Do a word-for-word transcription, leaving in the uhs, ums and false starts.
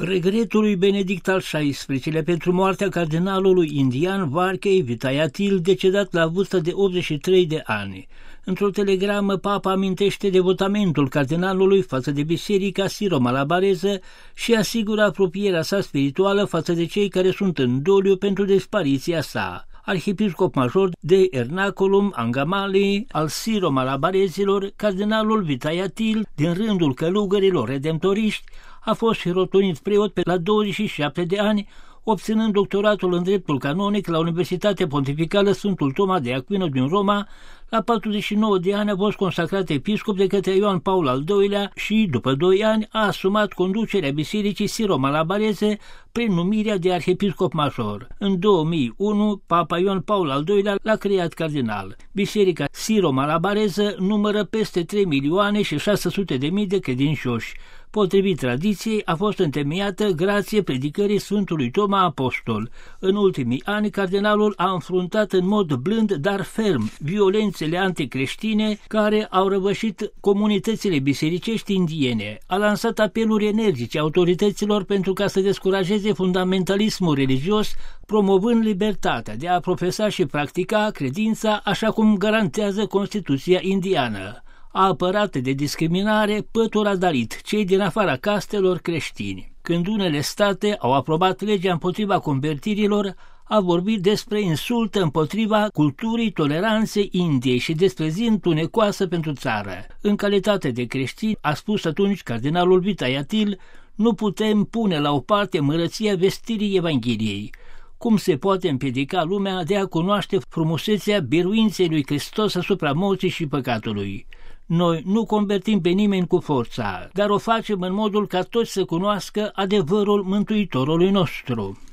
Regretul lui Benedict al șaisprezecelea-lea pentru moartea cardinalului indian Varkey Vitayatil, decedat la vârsta de optzeci și trei de ani. Într-o telegramă, papa amintește devotamentul cardinalului față de biserica siro-malabareză și asigură apropierea sa spirituală față de cei care sunt în doliu pentru dispariția sa. Arhiepiscop major de Ernaculum Angamali al siro-malabarezilor, cardinalul Vitayatil, din rândul călugărilor redemptoriști, a fost și rotunit preot pe la douăzeci și șapte de ani, obținând doctoratul în dreptul canonic la Universitatea Pontificală Sfântul Toma de Aquino din Roma. La patruzeci și nouă de ani a fost consacrat episcop de către Ioan Paul al doilea și, după doi ani, a asumat conducerea bisericii siro-malabareze prin numirea de arhiepiscop major. În două mii unu, Papa Ioan Paul al doilea l-a creat cardinal. Biserica siro-malabareză numără peste trei milioane și șase sute de mii de credincioși. Potrivit tradiției, a fost întemeiată grație predicării Sfântului Toma Apostol. În ultimii ani, cardinalul a înfruntat în mod blând, dar ferm, violențele anticreștine care au răvășit comunitățile bisericești indiene. A lansat apeluri energice autorităților pentru ca să descurajeze fundamentalismul religios, promovând libertatea de a profesa și practica credința așa cum garantează Constituția indiană. A apărat de discriminare pătura dalit, cei din afara castelor creștini. Când unele state au aprobat legea împotriva convertirilor, a vorbit despre insultă împotriva culturii toleranței Indiei și despre zi întunecoasă pentru țară. În calitate de creștin, a spus atunci cardinalul Vitayatil, nu putem pune la o parte mărăția vestirii Evangheliei. Cum se poate împiedica lumea de a cunoaște frumusețea biruinței lui Hristos asupra morții și păcatului? Noi nu convertim pe nimeni cu forța, dar o facem în modul ca toți să cunoască adevărul Mântuitorului nostru.